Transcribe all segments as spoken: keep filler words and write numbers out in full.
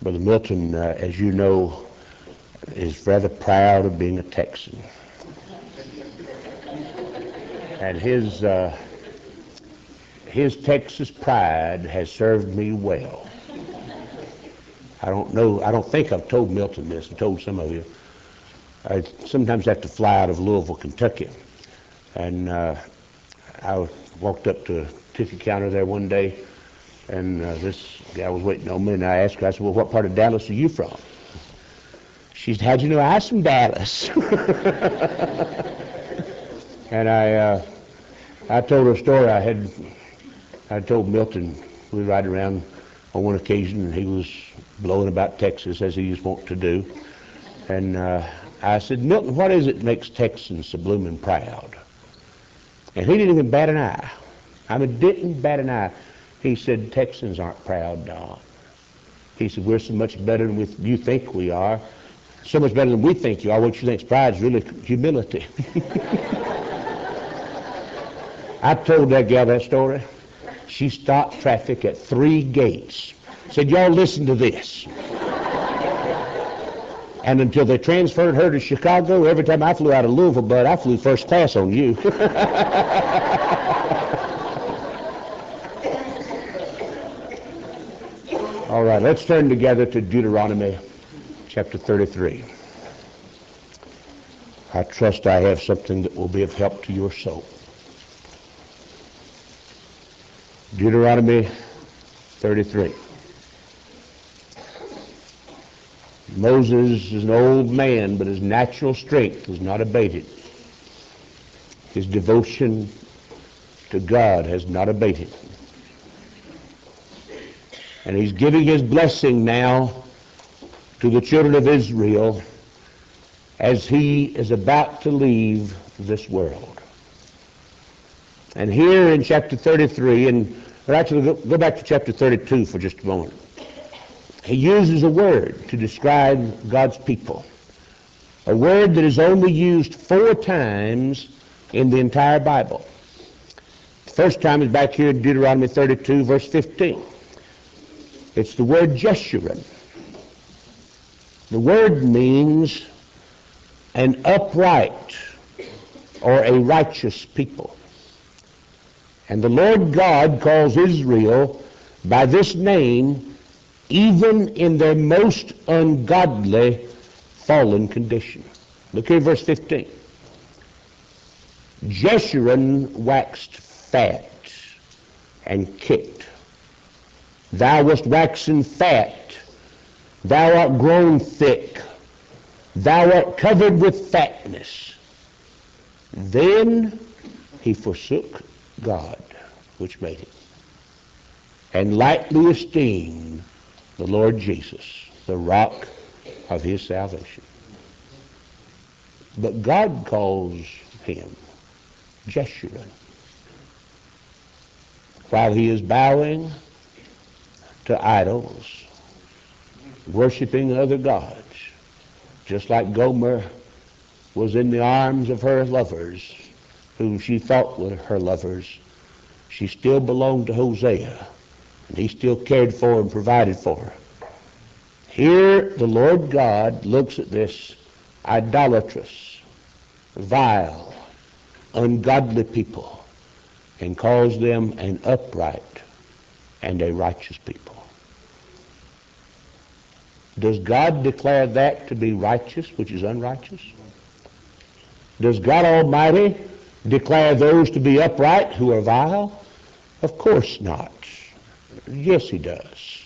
Brother Milton, uh, as you know, is rather proud of being a Texan. And his, uh, his Texas pride has served me well. I don't know, I don't think I've told Milton this, I've told some of you. I sometimes have to fly out of Louisville, Kentucky. And uh, I walked up to a ticket counter there one day, and uh, this guy was waiting on me, and I asked her, I said, well, what part of Dallas are you from? She said, how'd you know I was from Dallas? And I uh, I told her a story. I had I told Milton, we were riding around on one occasion, and he was blowing about Texas, as he used to want to do. And uh, I said, Milton, what is it that makes Texans so blooming proud? And he didn't even bat an eye. I mean, didn't bat an eye. He said, Texans aren't proud, Don. He said, we're so much better than we, you think we are. So much better than we think you are. What you think is pride is really humility. I told that gal that story. She stopped traffic at three gates. Said, y'all listen to this. And until they transferred her to Chicago, every time I flew out of Louisville, Bud, I flew first class on you. All right, let's turn together to Deuteronomy chapter thirty-three. I trust I have something that will be of help to your soul. Deuteronomy thirty-three. Moses is an old man, but his natural strength was not abated. His devotion to God has not abated. And he's giving his blessing now to the children of Israel as he is about to leave this world. And here in chapter thirty-three, and or actually go, go back to chapter thirty-two for just a moment. He uses a word to describe God's people, a word that is only used four times in the entire Bible. The first time is back here in Deuteronomy thirty-two, verse fifteen. It's the word Jeshurun. The word means an upright or a righteous people. And the Lord God calls Israel by this name even in their most ungodly fallen condition. Look here, verse fifteen. Jeshurun waxed fat and kicked. Thou wast waxen fat, thou art grown thick, thou art covered with fatness. Then he forsook God, which made him, and lightly esteemed the Lord Jesus, the rock of his salvation. But God calls him Jeshurun. While he is bowing to idols, worshiping other gods, just like Gomer was in the arms of her lovers, whom she thought were her lovers, she still belonged to Hosea, and he still cared for and provided for her. Here the Lord God looks at this idolatrous, vile, ungodly people and calls them an upright and a righteous people. Does God declare that to be righteous, which is unrighteous? Does God Almighty declare those to be upright who are vile? Of course not. Yes, he does.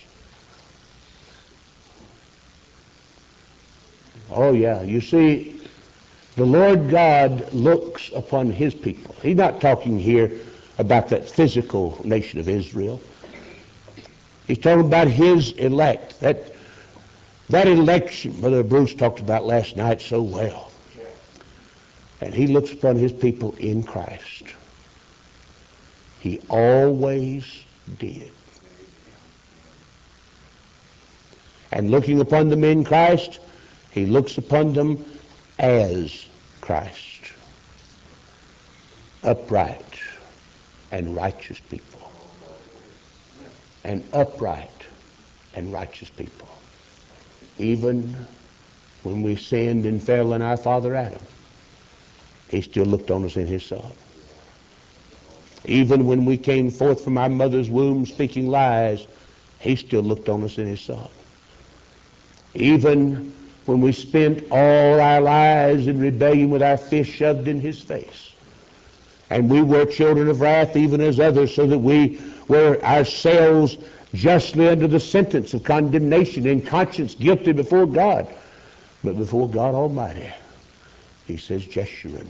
Oh yeah, you see, the Lord God looks upon his people. He's not talking here about that physical nation of Israel. He's talking about his elect. That, that election Brother Bruce talked about last night so well. And he looks upon his people in Christ. He always did. And looking upon them in Christ, he looks upon them as Christ. Upright and righteous people. And upright and righteous people. Even when we sinned and fell in our father Adam, he still looked on us in his Son. Even when we came forth from our mother's womb speaking lies, he still looked on us in his Son. Even when we spent all our lives in rebellion with our fist shoved in his face, and we were children of wrath even as others, so that we were ourselves justly under the sentence of condemnation, in conscience guilty before God. But before God Almighty, he says, Jeshurun,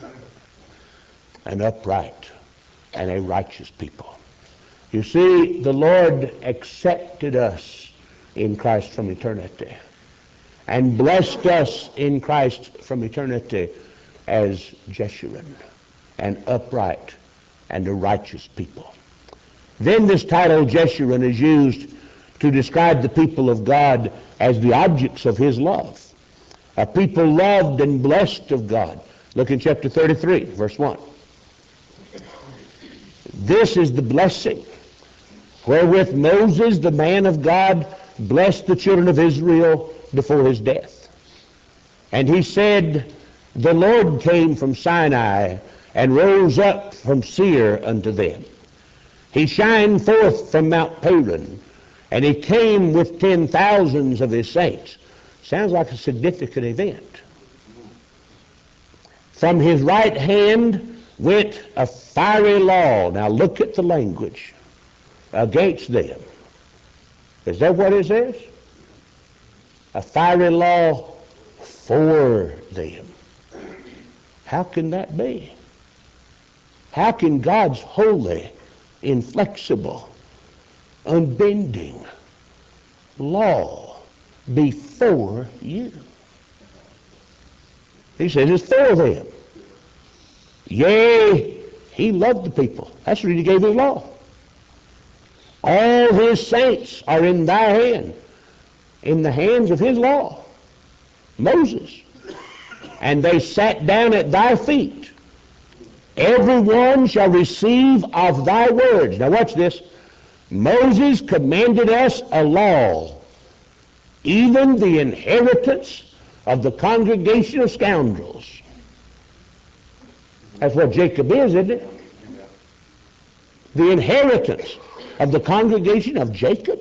an upright and a righteous people. You see, the Lord accepted us in Christ from eternity and blessed us in Christ from eternity as Jeshurun, an upright and a righteous people. Then this title Jeshurun is used to describe the people of God as the objects of his love, a people loved and blessed of God. Look in chapter thirty-three, verse one. This is the blessing wherewith Moses, the man of God, blessed the children of Israel before his death. And he said, the Lord came from Sinai and rose up from Seir unto them. He shined forth from Mount Paran, and he came with ten thousands of his saints. Sounds like a significant event. From his right hand went a fiery law. Now look at the language. Against them. Is that what it says? A fiery law for them. How can that be? How can God's holy, inflexible, unbending law be for you? He says it's for them. Yea, he loved the people. That's the reason he gave his law. All his saints are in thy hand, in the hands of his law, Moses. And they sat down at thy feet. Every one shall receive of thy words. Now watch this. Moses commanded us a law, even the inheritance of the congregation of scoundrels. That's what Jacob is, isn't it? The inheritance of the congregation of Jacob.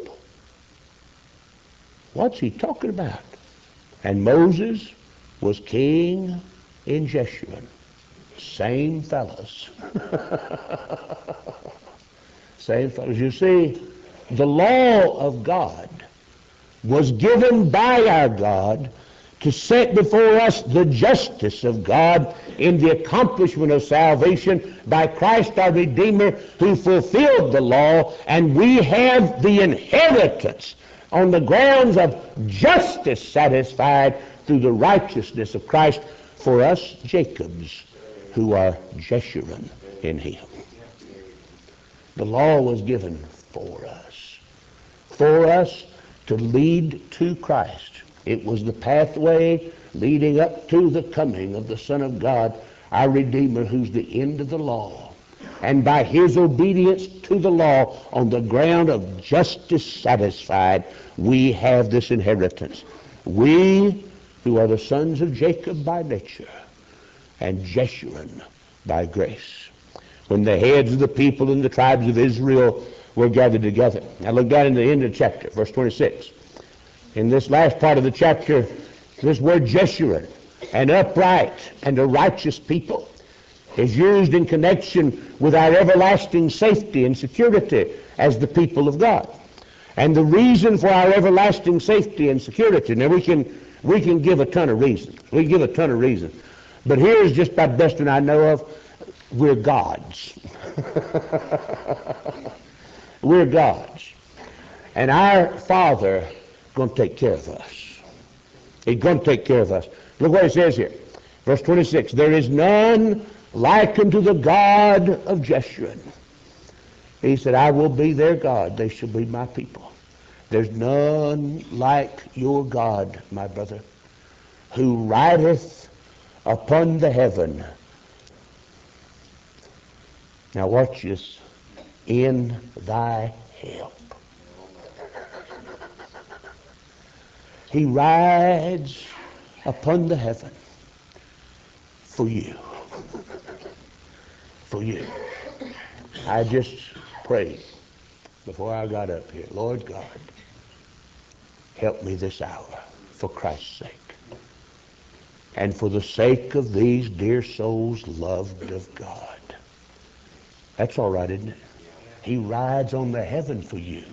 What's he talking about? And Moses was king in Jeshurun. Same fellows. Same fellows. You see, the law of God was given by our God to set before us the justice of God in the accomplishment of salvation by Christ our Redeemer, who fulfilled the law, and we have the inheritance on the grounds of justice satisfied through the righteousness of Christ for us Jacobs, who are Jeshurun in him. The law was given for us, for us to lead to Christ. It was the pathway leading up to the coming of the Son of God, our Redeemer, who's the end of the law. And by his obedience to the law on the ground of justice satisfied, we have this inheritance. We who are the sons of Jacob by nature and Jeshurun by grace. When the heads of the people and the tribes of Israel were gathered together. Now look down in the end of the chapter, verse twenty-six. In this last part of the chapter, this word Jeshurun, an upright and a righteous people, is used in connection with our everlasting safety and security as the people of God. And the reason for our everlasting safety and security, now we can we can give a ton of reasons. We can give a ton of reasons. But here's just about the best one I know of. We're God's. We're God's. And our Father is going to take care of us. He's going to take care of us. Look what it says here. Verse twenty-six. There is none like unto the God of Jeshurun. He said, I will be their God. They shall be my people. There's none like your God, my brother, who rideth upon the heaven. Now watch this. In thy help. He rides upon the heaven for you. For you. I just prayed before I got up here, Lord God, help me this hour for Christ's sake. And for the sake of these dear souls loved of God. That's all right, isn't it? He rides on the heaven for you.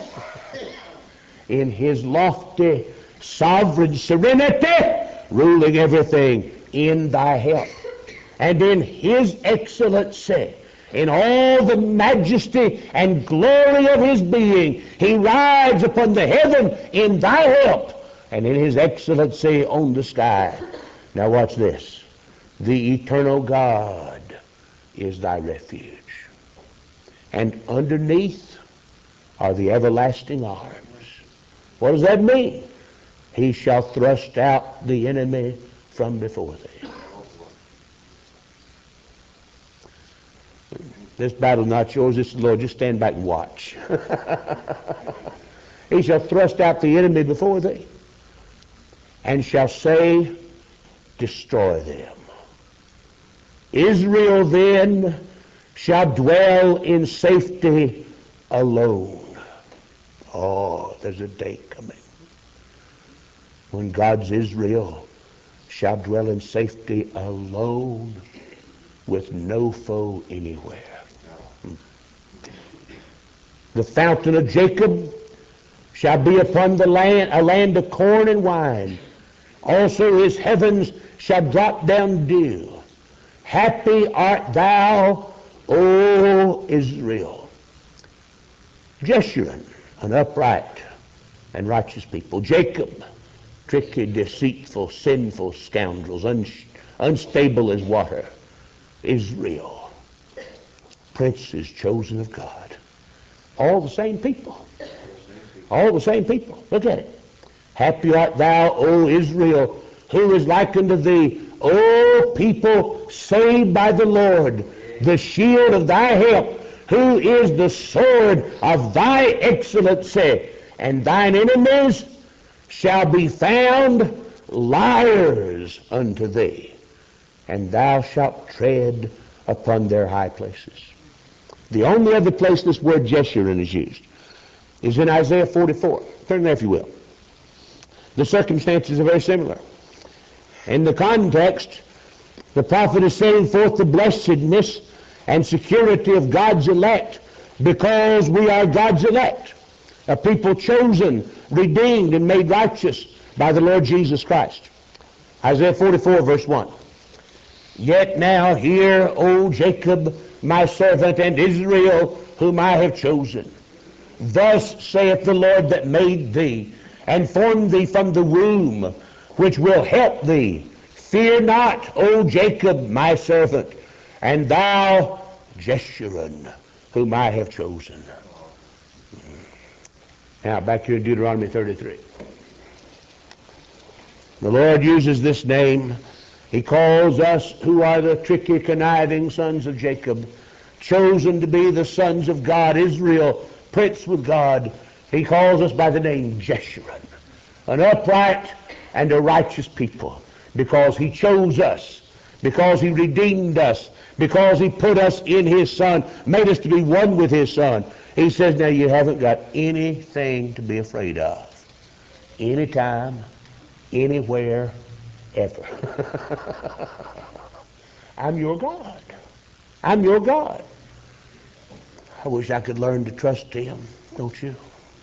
In his lofty, sovereign serenity, ruling everything in thy help. And in his excellency, in all the majesty and glory of his being, he rides upon the heaven in thy help, and in his excellency on the sky. Now watch this. The eternal God is thy refuge. And underneath are the everlasting arms. What does that mean? He shall thrust out the enemy from before thee. This battle's not yours, this is the Lord. Just stand back and watch. He shall thrust out the enemy before thee, and shall say, destroy them. Israel then shall dwell in safety alone. Oh, there's a day coming when God's Israel shall dwell in safety alone with no foe anywhere. The fountain of Jacob shall be upon the land, a land of corn and wine. Also his heavens shall drop down dew. Happy art thou, O Israel. Jeshurun, an upright and righteous people. Jacob, tricky, deceitful, sinful scoundrels, un- unstable as water. Israel, princes chosen of God. All the same people. All the same people. Look at it. Happy art thou, O Israel, who is like unto thee, O people saved by the Lord, the shield of thy help, who is the sword of thy excellency, and thine enemies shall be found liars unto thee, and thou shalt tread upon their high places. The only other place this word Jeshurun is used is in Isaiah forty-four. Turn there if you will. The circumstances are very similar. In the context, the prophet is setting forth the blessedness and security of God's elect, because we are God's elect, a people chosen, redeemed, and made righteous by the Lord Jesus Christ. Isaiah forty-four, verse one. Yet now hear, O Jacob, my servant, and Israel, whom I have chosen. Thus saith the Lord that made thee, and formed thee from the womb, which will help thee. Fear not, O Jacob, my servant, and thou, Jeshurun, whom I have chosen. Now, back here in Deuteronomy thirty-three. The Lord uses this name. He calls us, who are the tricky, conniving sons of Jacob, chosen to be the sons of God, Israel, prince with God. He calls us by the name Jeshurun, an upright and a righteous people, because he chose us, because he redeemed us, because he put us in his Son, made us to be one with his Son. He says, now you haven't got anything to be afraid of. Anytime, anywhere, ever. I'm your God. I'm your God. I wish I could learn to trust him, don't you?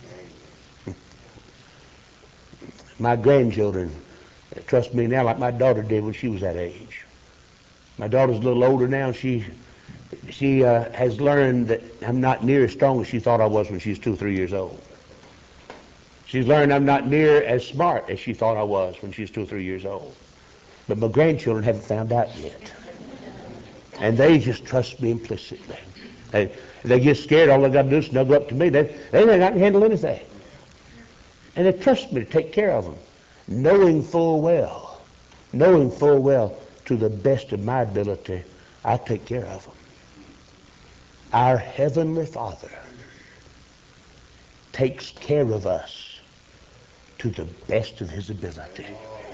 My grandchildren trust me now like my daughter did when she was that age. My daughter's a little older now. She she uh, has learned that I'm not near as strong as she thought I was when she was two or three years old. She's learned I'm not near as smart as she thought I was when she was two or three years old. But my grandchildren haven't found out yet. And they just trust me implicitly. They, they get scared. All they got to do is snuggle up to me. They, they think I can handle anything. And they trust me to take care of them, knowing full well, knowing full well, to the best of my ability, I take care of them. Our Heavenly Father takes care of us to the best of his ability.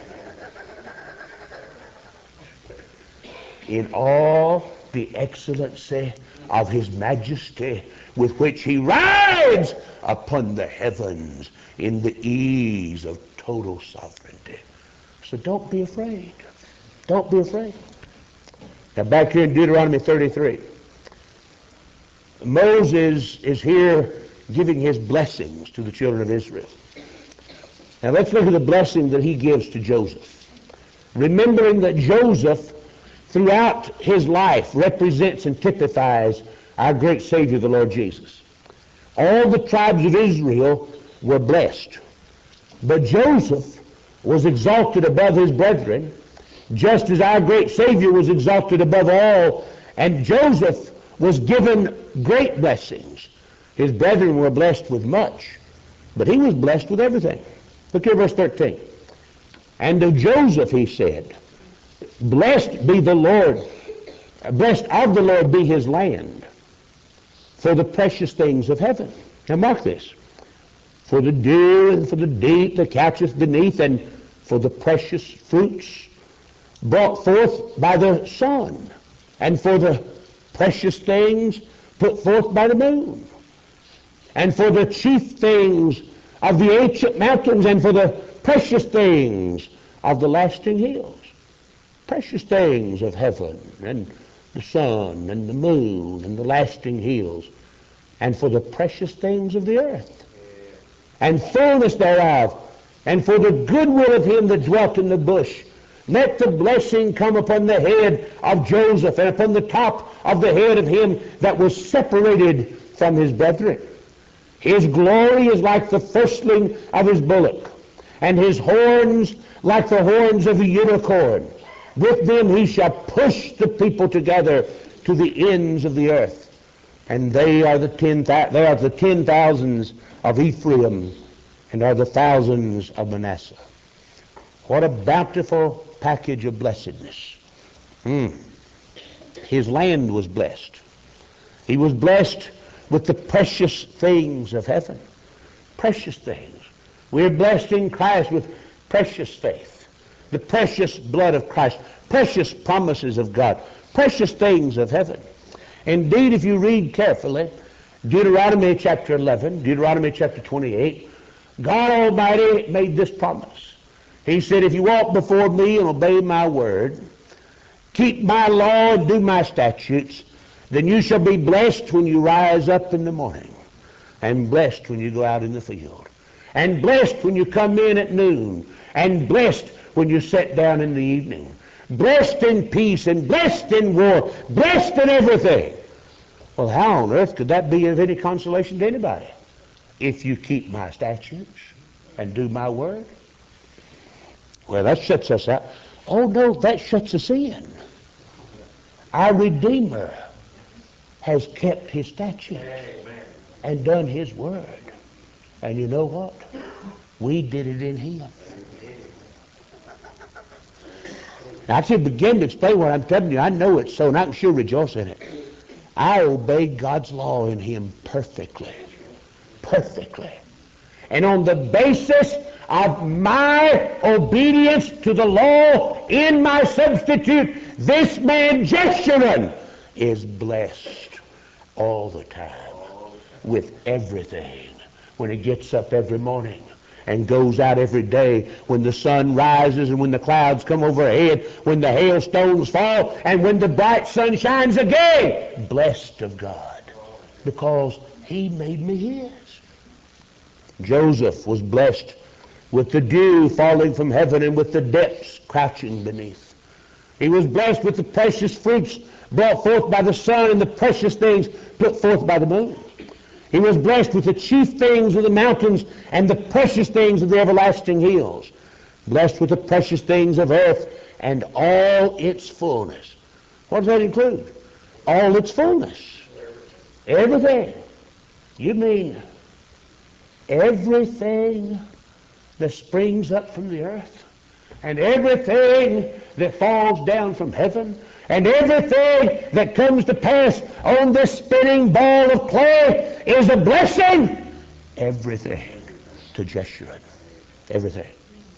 In all the excellency of his majesty with which he rides upon the heavens in the ease of total sovereignty. So don't be afraid. Don't be afraid. Now back here in Deuteronomy thirty-three, Moses is here giving his blessings to the children of Israel. Now let's look at the blessing that he gives to Joseph. Remembering that Joseph throughout his life represents and typifies our great Savior, the Lord Jesus. All the tribes of Israel were blessed, but Joseph was exalted above his brethren, just as our great Savior was exalted above all, and Joseph was given great blessings. His brethren were blessed with much, but he was blessed with everything. Look here, verse thirteen. And of Joseph he said, blessed be the Lord, blessed of the Lord be his land, for the precious things of heaven. Now mark this. For the dew and for the deep that catcheth beneath, and for the precious fruits brought forth by the sun, and for the precious things put forth by the moon, and for the chief things of the ancient mountains, and for the precious things of the lasting hills. Precious things of heaven, and the sun, and the moon, and the lasting hills, and for the precious things of the earth, and fullness thereof, and for the goodwill of him that dwelt in the bush. Let the blessing come upon the head of Joseph, and upon the top of the head of him that was separated from his brethren. His glory is like the firstling of his bullock, and his horns like the horns of a unicorn. With them he shall push the people together to the ends of the earth. And they are the ten, they are the ten thousands of Ephraim, and are the thousands of Manasseh. What a bountiful package of blessedness. Mm. His land was blessed. He was blessed with the precious things of heaven. Precious things. We're blessed in Christ with precious faith, the precious blood of Christ, precious promises of God, precious things of heaven. Indeed, if you read carefully, Deuteronomy chapter eleven, Deuteronomy chapter twenty-eight, God Almighty made this promise. He said, if you walk before me and obey my word, keep my law and do my statutes, then you shall be blessed when you rise up in the morning, and blessed when you go out in the field, and blessed when you come in at noon, and blessed when you sit down in the evening, blessed in peace and blessed in war, blessed in everything. Well, how on earth could that be of any consolation to anybody? If you keep my statutes and do my word. Well, that shuts us out. Oh no, that shuts us in. Our Redeemer has kept his statutes and done his word. And you know what? We did it in him. Now, I should begin to explain what I'm telling you. I know it's so, and I can sure rejoice in it. I obeyed God's law in him perfectly. Perfectly. And on the basis of my obedience to the law in my substitute, this man, Jeshurun, is blessed all the time with everything. When he gets up every morning and goes out every day, when the sun rises and when the clouds come overhead, when the hailstones fall and when the bright sun shines again, blessed of God, because he made me his. Joseph was blessed with the dew falling from heaven and with the depths crouching beneath. He was blessed with the precious fruits brought forth by the sun and the precious things put forth by the moon. He was blessed with the chief things of the mountains and the precious things of the everlasting hills. Blessed with the precious things of earth and all its fullness. What does that include? All its fullness. Everything. You mean everything that springs up from the earth, and everything that falls down from heaven, and everything that comes to pass on this spinning ball of clay is a blessing. Everything to Jeshurun. everything.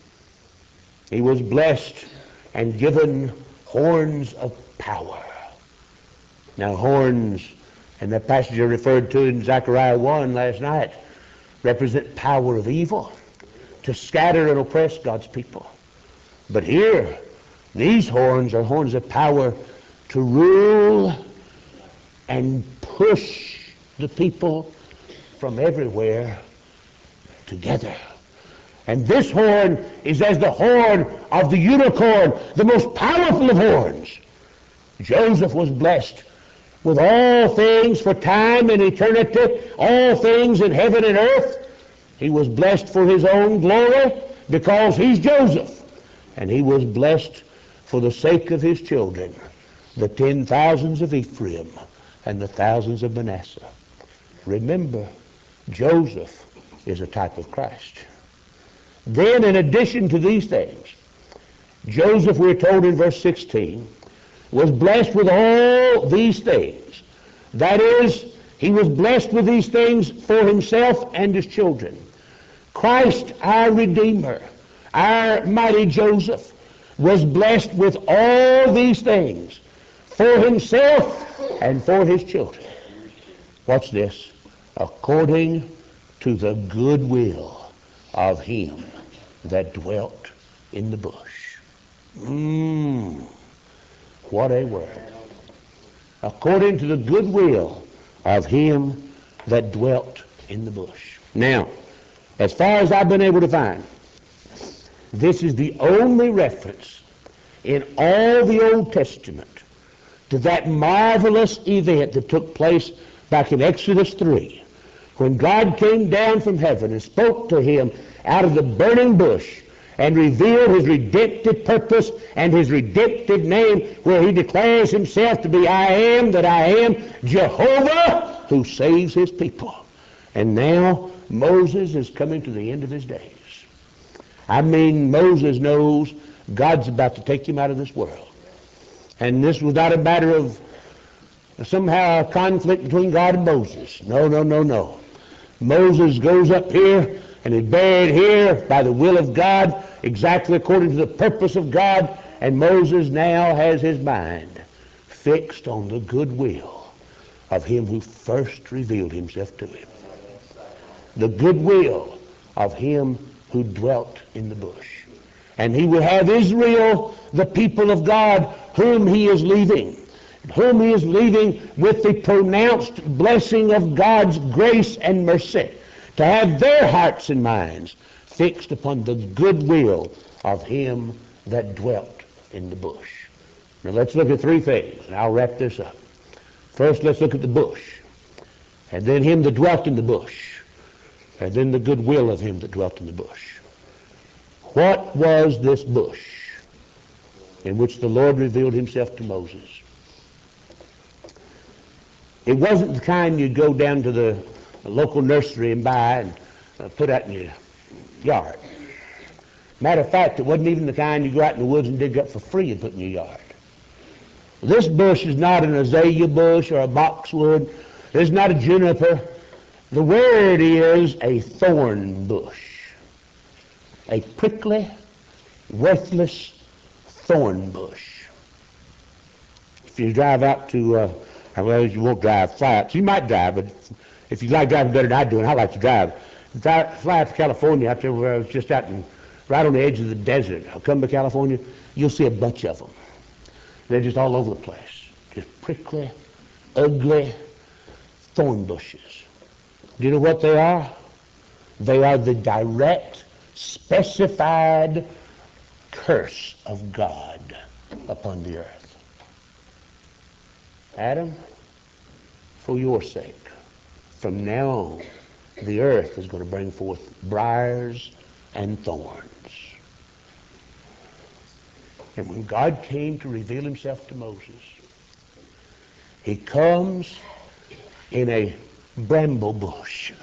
He was blessed and given horns of power. Now horns, and that passage I referred to in Zechariah one last night, represent power of evil, to scatter and oppress God's people. But here, these horns are horns of power to rule and push the people from everywhere together. And this horn is as the horn of the unicorn, the most powerful of horns. Joseph was blessed with all things for time and eternity, all things in heaven and earth. He was blessed for his own glory because he's Joseph. And he was blessed for the sake of his children, the ten thousands of Ephraim and the thousands of Manasseh. Remember, Joseph is a type of Christ. Then, in addition to these things, Joseph, we're told in verse sixteen, was blessed with all these things. That is, he was blessed with these things for himself and his children. Christ, our Redeemer, our mighty Joseph, was blessed with all these things for himself and for his children. Watch this. According to the good will of him that dwelt in the bush. Mmm. What a word. According to the good will of him that dwelt in the bush. Now, as far as I've been able to find, this is the only reference in all the Old Testament to that marvelous event that took place back in Exodus three, when God came down from heaven and spoke to him out of the burning bush and revealed his redemptive purpose and his redemptive name, where he declares himself to be I am that I am, Jehovah, who saves his people. And now Moses is coming to the end of his days. I mean, Moses knows God's about to take him out of this world. And this was not a matter of somehow a conflict between God and Moses. No, no, no, no. Moses goes up here and is buried here by the will of God, exactly according to the purpose of God. And Moses now has his mind fixed on the good will of him who first revealed himself to him. The good will of him who dwelt in the bush. And he will have Israel, the people of God, whom he is leaving. Whom he is leaving with the pronounced blessing of God's grace and mercy, to have their hearts and minds fixed upon the good will of him that dwelt in the bush. Now let's look at three things, and I'll wrap this up. First, let's look at the bush, and then him that dwelt in the bush, and then the good will of him that dwelt in the bush. What was this bush in which the Lord revealed himself to Moses? It wasn't the kind you'd go down to the local nursery and buy and uh, put out in your yard. Matter of fact, it wasn't even the kind you go out in the woods and dig up for free and put in your yard. This bush is not an azalea bush or a boxwood. It's not a juniper. The word is a thorn bush. A prickly, worthless thorn bush. If you drive out to, uh, well, you won't drive flats. You might drive, but if you like driving better than I do, and I like to drive, drive fly out to California, out there where I was just out in, right on the edge of the desert. I'll come to California, you'll see a bunch of them. They're just all over the place. Just prickly, ugly thorn bushes. Do you know what they are? They are the direct, specified curse of God upon the earth. Adam, for your sake, from now on, the earth is going to bring forth briars and thorns. And when God came to reveal himself to Moses, he comes in a bramble bush.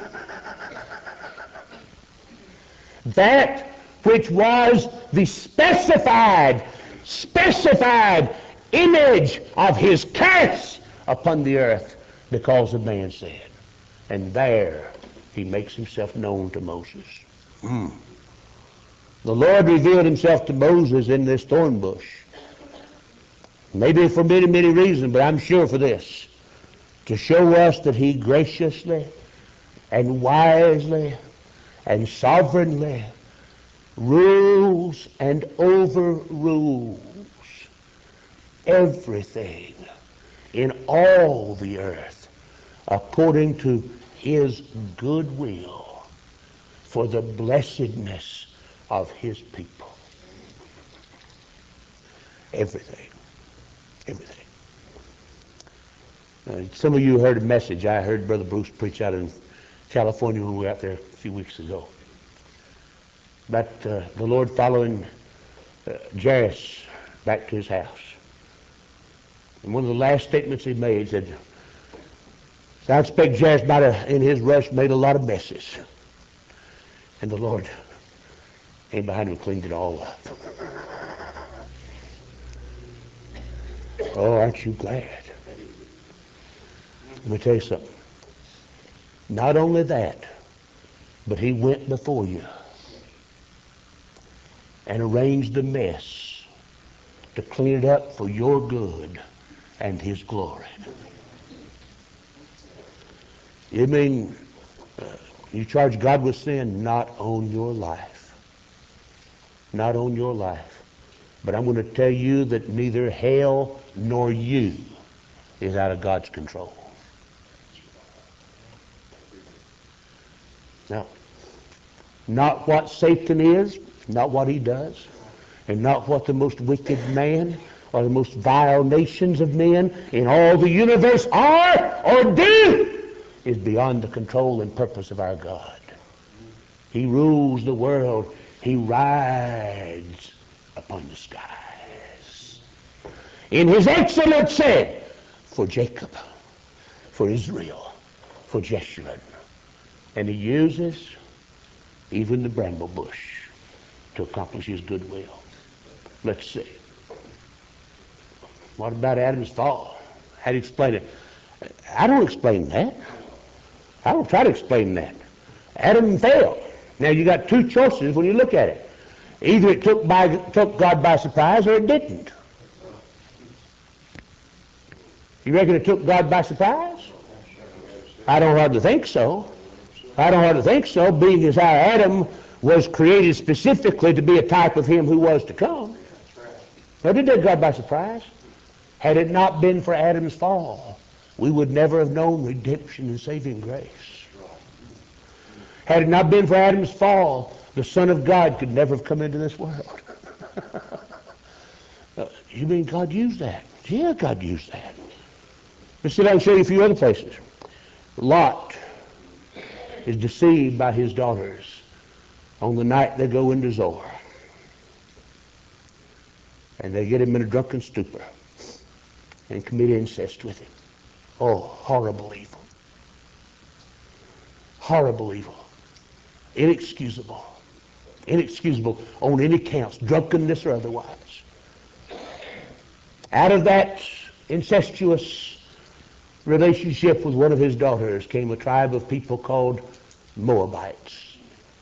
That which was the specified, specified image of his curse upon the earth because of man's sin. And there he makes himself known to Moses. Mm. The Lord revealed himself to Moses in this thorn bush. Maybe for many, many reasons, but I'm sure for this. To show us that he graciously and wisely and sovereignly rules and overrules everything in all the earth according to his good will for the blessedness of his people. Everything. Everything. Uh, some of you heard a message I heard Brother Bruce preach out in California when we were out there a few weeks ago about uh, the Lord following uh, Jairus back to his house. And one of the last statements he made said, I expect Jairus might have, in his rush, made a lot of messes. And the Lord came behind him and cleaned it all up. Oh, aren't you glad? Let me tell you something. Not only that, but he went before you and arranged the mess to clean it up for your good and his glory. You mean uh, you charge God with sin? Not on your life. Not on your life. But I'm going to tell you that neither hell nor you is out of God's control. Now, not what Satan is, not what he does, and not what the most wicked man or the most vile nations of men in all the universe are or do is beyond the control and purpose of our God. He rules the world. He rides upon the skies. In his excellency for Jacob, for Israel, for Jeshurun. And he uses even the bramble bush to accomplish his good will. Let's see. What about Adam's fall? How do you explain it? I don't explain that. I don't try to explain that. Adam fell. Now you got two choices when you look at it. Either it took, by, took God by surprise or it didn't. You reckon it took God by surprise? I don't hardly think so. I don't hardly think so, being as our Adam was created specifically to be a type of him who was to come. But it did God by surprise. Had it not been for Adam's fall, we would never have known redemption and saving grace. Had it not been for Adam's fall, the Son of God could never have come into this world. uh, you mean God used that? Yeah, God used that. Let's see if I can show you a few other places. Lot is deceived by his daughters on the night they go into Zoar. And they get him in a drunken stupor and commit incest with him. Oh, horrible evil. Horrible evil. Inexcusable. Inexcusable on any counts, drunkenness or otherwise. Out of that incestuous relationship with one of his daughters came a tribe of people called Moabites.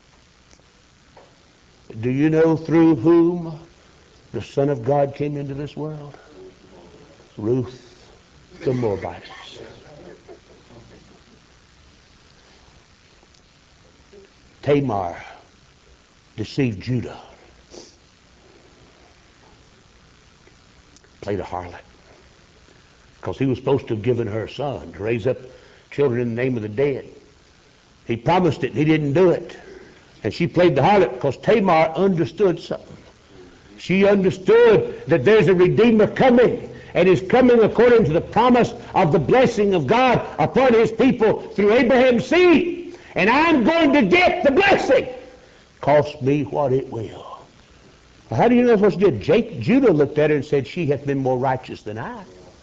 Do you know through whom the Son of God came into this world? Ruth the Moabitess. Tamar deceived Judah. Played a harlot. Because he was supposed to have given her a son to raise up children in the name of the dead. He promised it and he didn't do it. And she played the harlot because Tamar understood something. She understood that there's a Redeemer coming, and is coming according to the promise of the blessing of God upon his people through Abraham's seed. And I'm going to get the blessing, cost me what it will. Well, how do you know what she did? Jake, Judah looked at her and said, she hath been more righteous than I.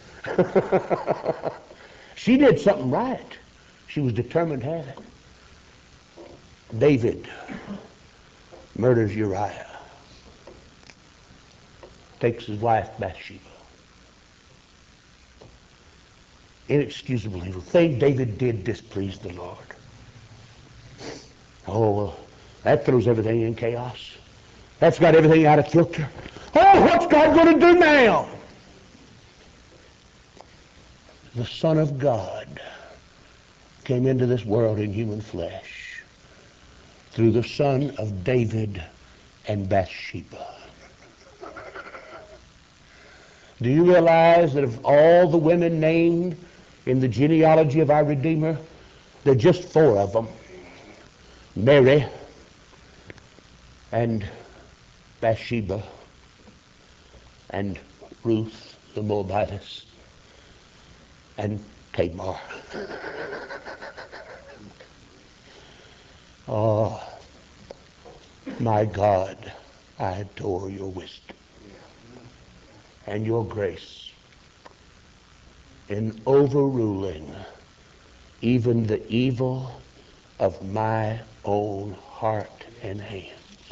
She did something right. She was determined to have it. David murders Uriah. Takes his wife Bathsheba. Inexcusable evil. Thing David did displeased the Lord. Oh, well, that throws everything in chaos. That's got everything out of kilter. Oh, what's God going to do now? The Son of God came into this world in human flesh through the son of David and Bathsheba. Do you realize that of all the women named in the genealogy of our Redeemer, there are just four of them? Mary and Bathsheba and Ruth the Moabitess and Tamar. Oh, my God, I adore your wisdom and your grace in overruling even the evil of my own heart and hands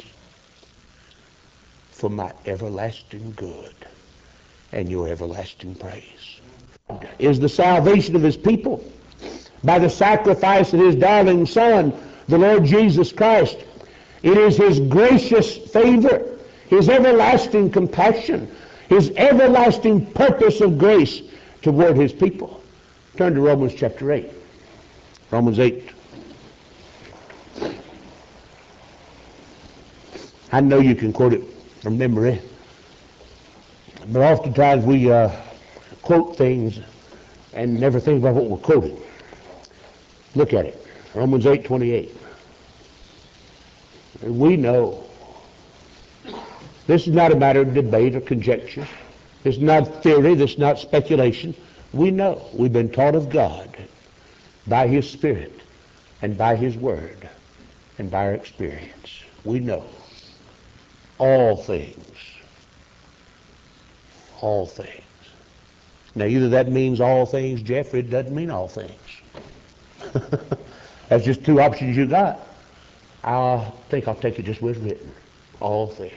for my everlasting good and your everlasting praise. Is the salvation of his people by the sacrifice of his darling Son, the Lord Jesus Christ. It is his gracious favor, his everlasting compassion, his everlasting purpose of grace toward his people. Turn to Romans chapter eight. Romans eight. I know you can quote it from memory, but oftentimes we uh, quote things and never think about what we're quoting. Look at it. Romans eight twenty-eight. And we know this is not a matter of debate or conjecture. This is not theory. This is not speculation. We know. We've been taught of God by his Spirit and by his Word and by our experience. We know all things. All things. Now, either that means all things, Jeff, or it doesn't mean all things. That's just two options you got. I think I'll take it just where it's written. All things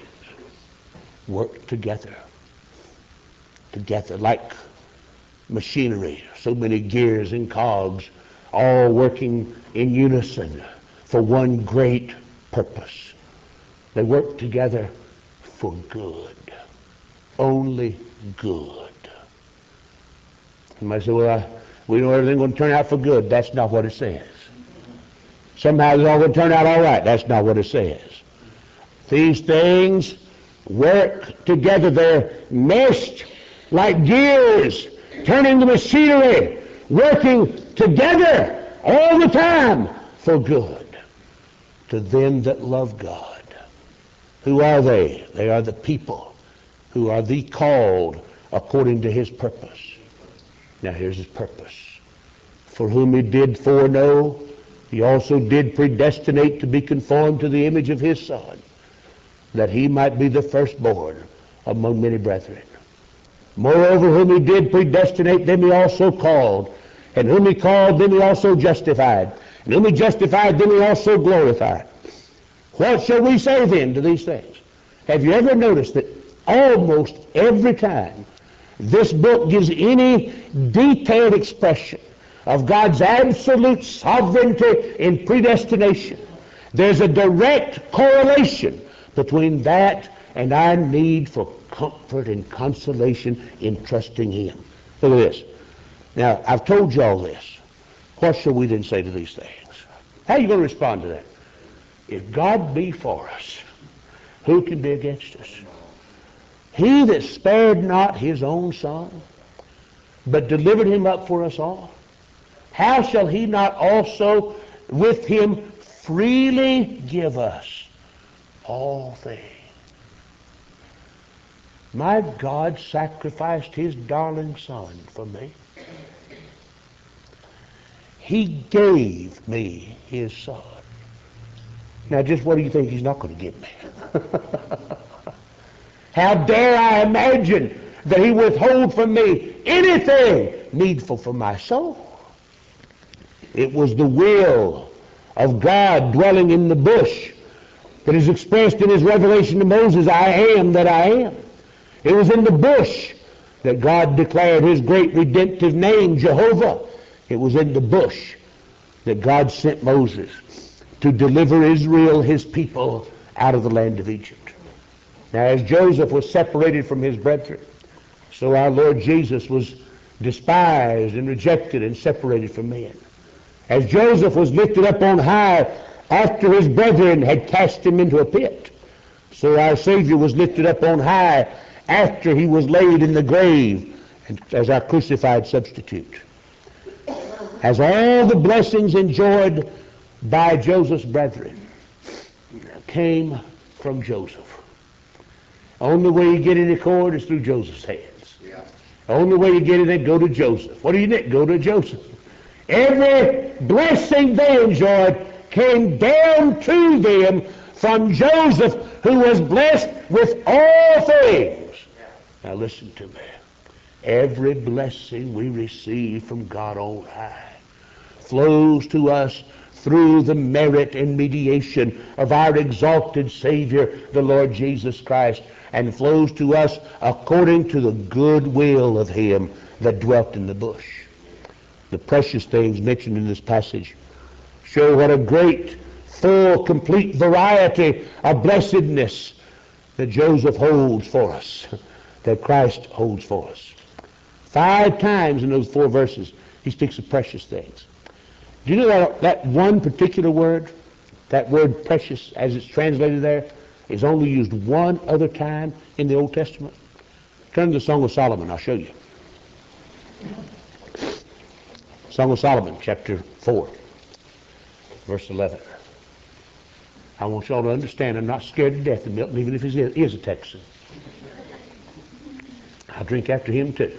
work together. Together, like machinery, so many gears and cogs, all working in unison for one great purpose. They work together for good. Only good. You might say, well, I, we know everything's going to turn out for good. That's not what it says. Somehow it's all going to turn out all right. That's not what it says. These things work together. They're meshed like gears, turning the machinery, working together all the time for good to them that love God. Who are they? They are the people who are the called according to his purpose. Now here's his purpose. For whom he did foreknow, he also did predestinate to be conformed to the image of his Son, that he might be the firstborn among many brethren. Moreover, whom he did predestinate, them he also called. And whom he called, them he also justified. And whom he justified, them he also glorified. What shall we say then to these things? Have you ever noticed that almost every time this book gives any detailed expression of God's absolute sovereignty in predestination, there's a direct correlation between that and our need for comfort and consolation in trusting him. Look at this. Now, I've told you all this. What shall we then say to these things? How are you going to respond to that? If God be for us, who can be against us? He that spared not his own Son, but delivered him up for us all, how shall he not also with him freely give us all things? My God sacrificed his darling Son for me. He gave me his Son. Now, just what do you think he's not going to give me? How dare I imagine that he withhold from me anything needful for my soul? It was the will of God dwelling in the bush that is expressed in his revelation to Moses, I am that I am. It was in the bush that God declared his great redemptive name, Jehovah. It was in the bush that God sent Moses to deliver Israel, his people, out of the land of Egypt. Now, as Joseph was separated from his brethren, so our Lord Jesus was despised and rejected and separated from men. As Joseph was lifted up on high after his brethren had cast him into a pit, so our Savior was lifted up on high after he was laid in the grave as our crucified substitute. As all the blessings enjoyed by Joseph's brethren came from Joseph. Only way you get any cord is through Joseph's hands. Yeah. Only way you get it, go to Joseph. What do you need? Go to Joseph. Every blessing they enjoyed came down to them from Joseph, who was blessed with all things. Now listen to me. Every blessing we receive from God on high flows to us through the merit and mediation of our exalted Savior, the Lord Jesus Christ, and flows to us according to the good will of him that dwelt in the bush. The precious things mentioned in this passage show what a great, full, complete variety of blessedness that Joseph holds for us, that Christ holds for us. Five times in those four verses, he speaks of precious things. Do you know that, that one particular word, that word precious, as it's translated there, is only used one other time in the Old Testament? Turn to the Song of Solomon, I'll show you. Song of Solomon, chapter four, verse eleven. I want you all to understand I'm not scared to death of Milton, even if he is, is a Texan. I'll drink after him too.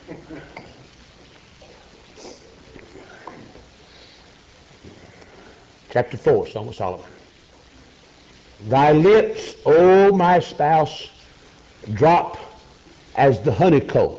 Chapter four, Song of Solomon. Thy lips, O my spouse, drop as the honeycomb.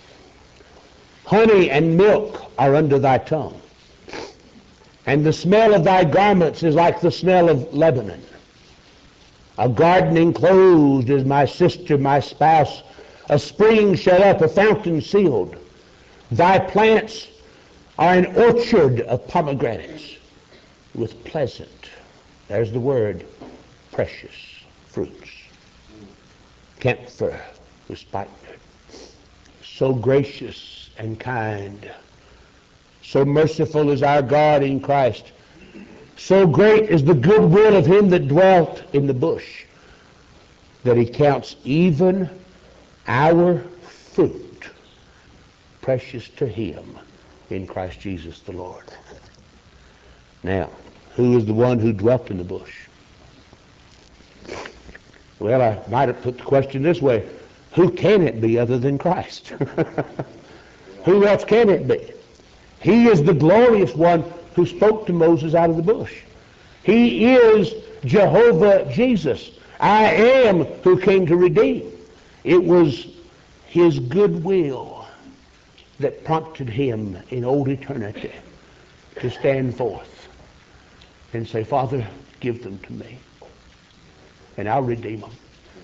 Honey and milk are under thy tongue, and the smell of thy garments is like the smell of Lebanon. A garden enclosed is my sister, my spouse, a spring shut up, a fountain sealed. Thy plants are an orchard of pomegranates with pleasant, there's the word, precious fruits. Camphor with spikenard. So gracious and kind. So merciful is our God in Christ. So great is the goodwill of him that dwelt in the bush, that he counts even our fruit precious to him in Christ Jesus the Lord. Now, who is the one who dwelt in the bush? Well, I might have put the question this way. Who can it be other than Christ? Who else can it be? He is the glorious one who spoke to Moses out of the bush. He is Jehovah Jesus. I am who came to redeem. It was his goodwill that prompted him in old eternity to stand forth and say, Father, give them to me, and I'll redeem them.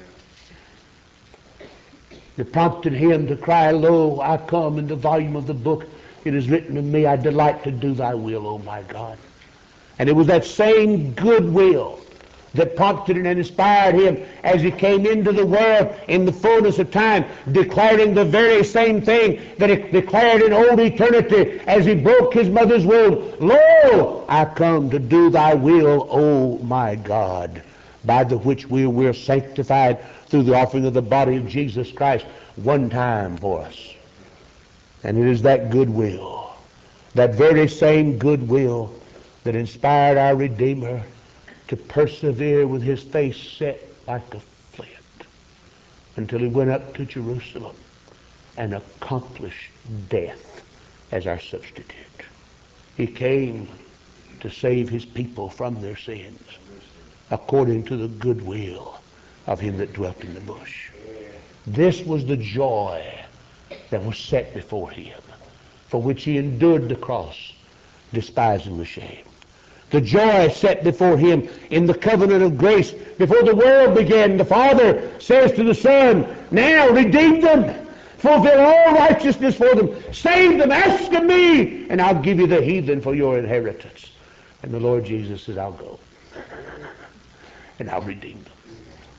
It prompted him to cry, Lo, I come, in the volume of the book it is written of me, I delight to do thy will, O my God. And it was that same goodwill that prompted and inspired him as he came into the world in the fullness of time, declaring the very same thing that he declared in old eternity as he broke his mother's womb. Lo, I come to do thy will, O my God, by the which we were sanctified through the offering of the body of Jesus Christ one time for us. And it is that goodwill, that very same goodwill that inspired our Redeemer to persevere with his face set like a flint until he went up to Jerusalem and accomplished death as our substitute. He came to save his people from their sins according to the goodwill of him that dwelt in the bush. This was the joy that was set before him, for which he endured the cross, despising the shame. The joy set before him in the covenant of grace. Before the world began, the Father says to the Son, now redeem them, fulfill all righteousness for them, save them, ask of me, and I'll give you the heathen for your inheritance. And the Lord Jesus says, I'll go, and I'll redeem them.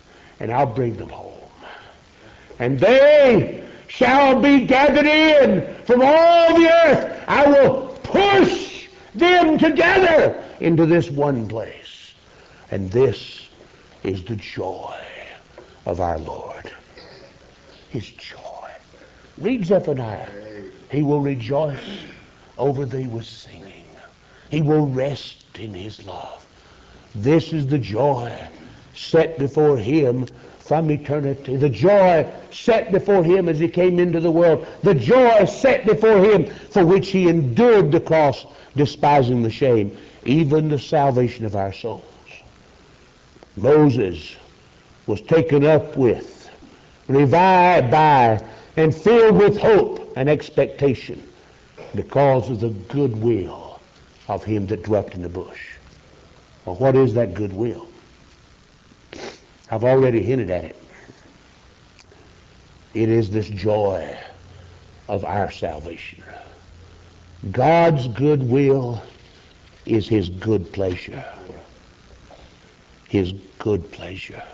and I'll bring them home. And they shall be gathered in from all the earth. I will push them together into this one place. And this is the joy of our Lord. His joy. Read Zephaniah. He will rejoice over thee with singing. He will rest in his love. This is the joy set before him from eternity. The joy set before him as he came into the world. The joy set before him for which he endured the cross, despising the shame, even the salvation of our souls. Moses was taken up with, revived by, and filled with hope and expectation because of the goodwill of him that dwelt in the bush. Well, what is that goodwill? I've already hinted at it. It is this joy of our salvation. God's goodwill is his good pleasure. His good pleasure.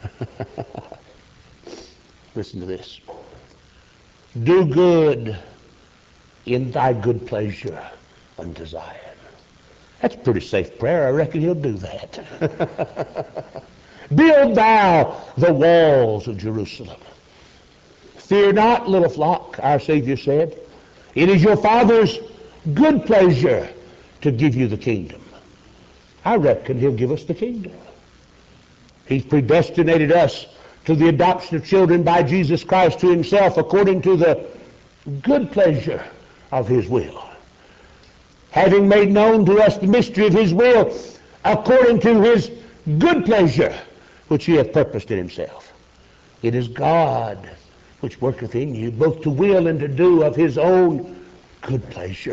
Listen to this. Do good in thy good pleasure unto Zion. That's a pretty safe prayer. I reckon he'll do that. Build thou the walls of Jerusalem. Fear not, little flock, our Savior said. It is your Father's good pleasure to give you the kingdom. I reckon he'll give us the kingdom. He's predestinated us to the adoption of children by Jesus Christ to himself according to the good pleasure of his will. Having made known to us the mystery of his will according to his good pleasure, which he hath purposed in himself. It is God which worketh in you, both to will and to do of his own good pleasure.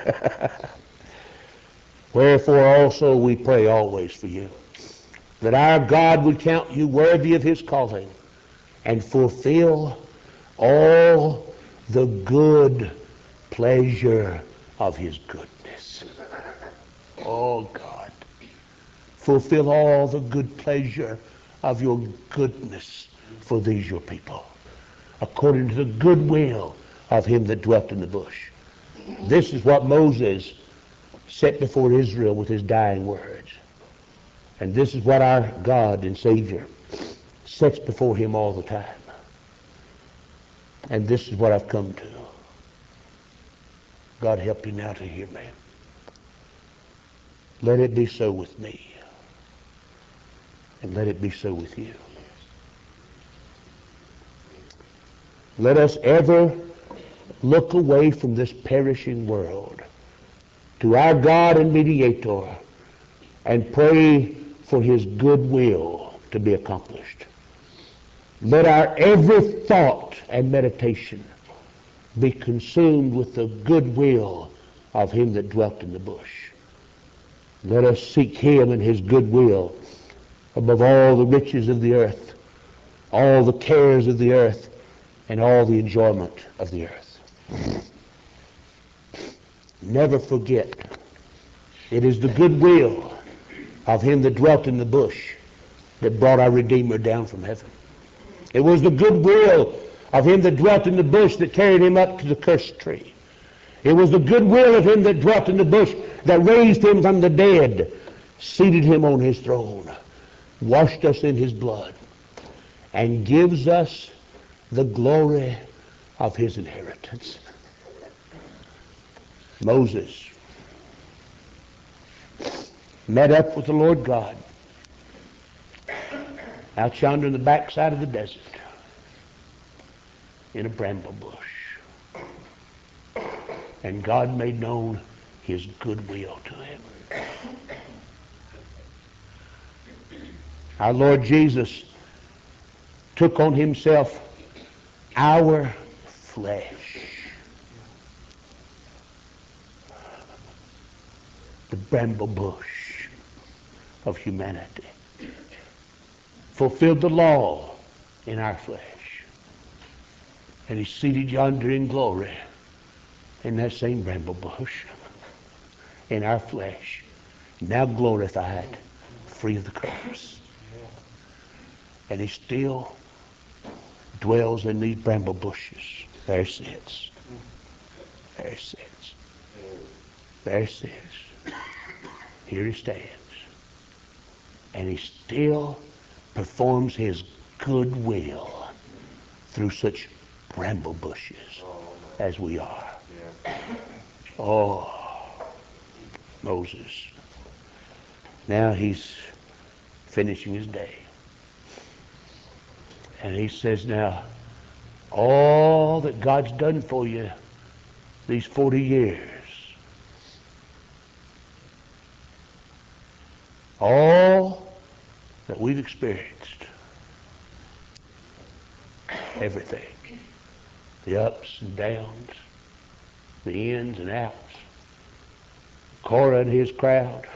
Wherefore also we pray always for you, that our God would count you worthy of his calling and fulfill all the good pleasure of his goodness. Oh God, fulfill all the good pleasure of your goodness for these your people, according to the good will of him that dwelt in the bush. This is what Moses set before Israel with his dying words. And this is what our God and Savior sets before him all the time. And this is what I've come to. God help you now to hear me. Let it be so with me. And let it be so with you. Let us ever look away from this perishing world to our God and mediator and pray for his good will to be accomplished. Let our every thought and meditation be consumed with the good will of him that dwelt in the bush. Let us seek him and his good will above all the riches of the earth, all the cares of the earth, and all the enjoyment of the earth. Never forget, it is the good will of him that dwelt in the bush that brought our Redeemer down from heaven. It was the good will of him that dwelt in the bush that carried him up to the cursed tree. It was the good will of him that dwelt in the bush that raised him from the dead, seated him on his throne, washed us in his blood, and gives us the glory of his inheritance. Moses met up with the Lord God out yonder in the backside of the desert in a bramble bush. And God made known his good will to him. Our Lord Jesus took on himself our flesh. The bramble bush of humanity. Fulfilled the law in our flesh. And he's seated yonder in glory in that same bramble bush in our flesh, now glorified, free of the curse. And he still dwells in these bramble bushes. There he sits. There he sits. There he sits. Here he stands. And he still performs his good will through such bramble bushes as we are. Oh, Moses. Now he's finishing his day. And he says, now, all that God's done for you these forty years, all that we've experienced, everything, the ups and downs, the ins and outs, Korah and his crowd,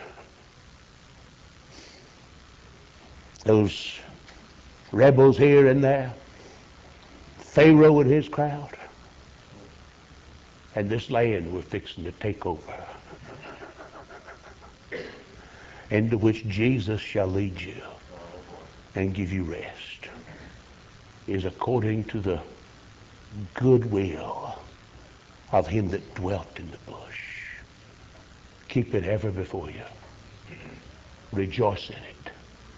those rebels here and there, Pharaoh and his crowd, and this land we're fixing to take over, into which Jesus shall lead you and give you rest, is according to the good will of him that dwelt in the bush. Keep it ever before you. Rejoice in it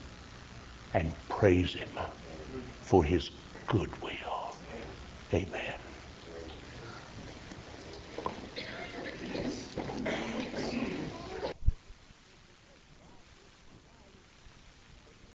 and praise him for his good will. Amen.